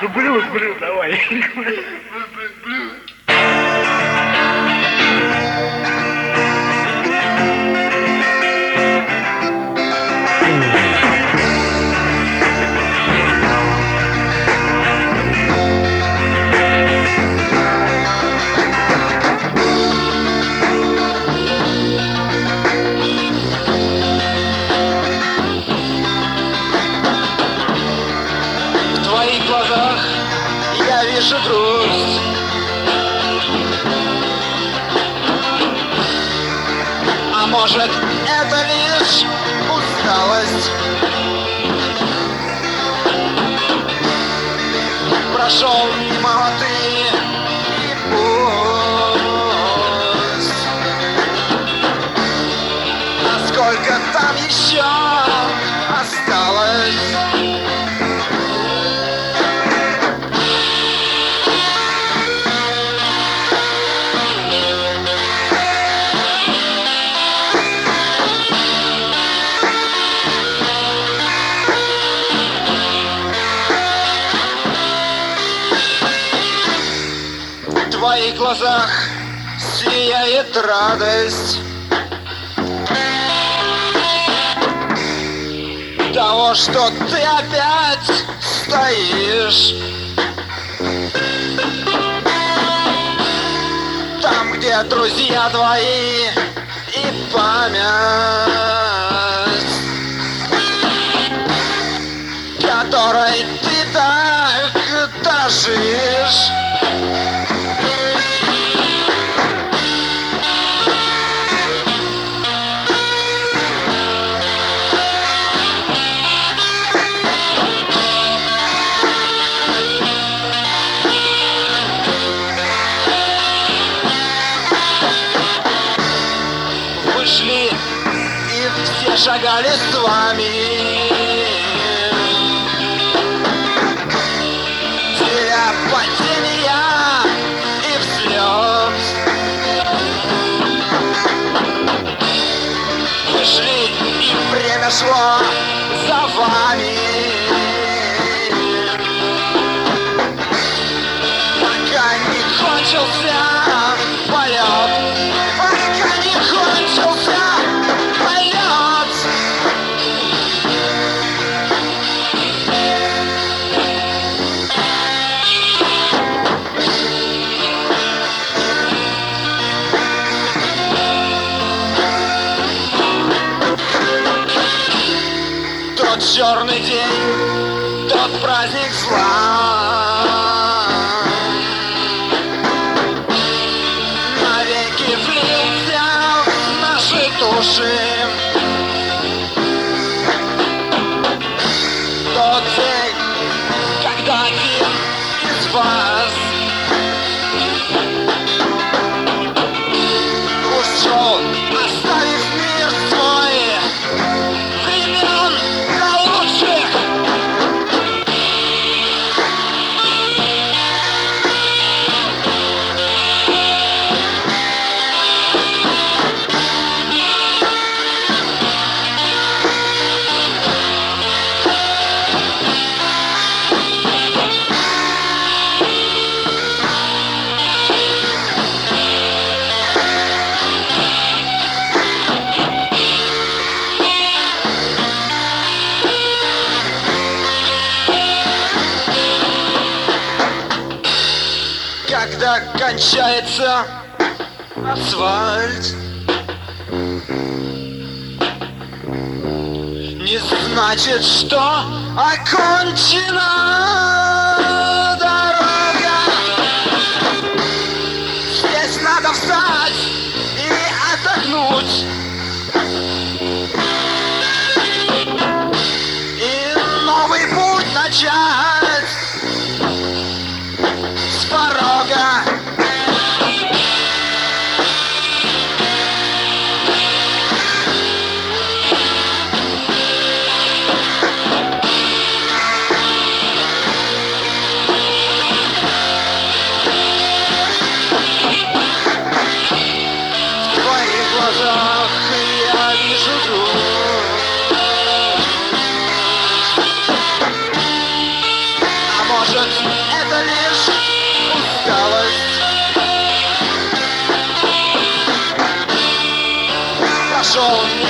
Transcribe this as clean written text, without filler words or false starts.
Блюз, давай. Вижу грусть, а может это лишь усталость. Прошел мимо ты и пусть. Насколько там еще осталось? В твоих глазах сияет радость того, что ты опять стоишь там, где друзья твои и память, которой ты так дорожишь. Вышли и все шагали с вами, теря падения и взлет. Вышли и время шло за вами, пока не кончился полет. Пока не кончился полет. Тот черный день, тот праздник зла навеки влился в наши души. Тот день, когда один из вас ушел, оставив мир свой времен для лучших. Когда кончается асфальт, не значит, что окончена дорога. Здесь надо встать и отдохнуть, и новый путь начать с порога. может, это лишь усталость. Прошел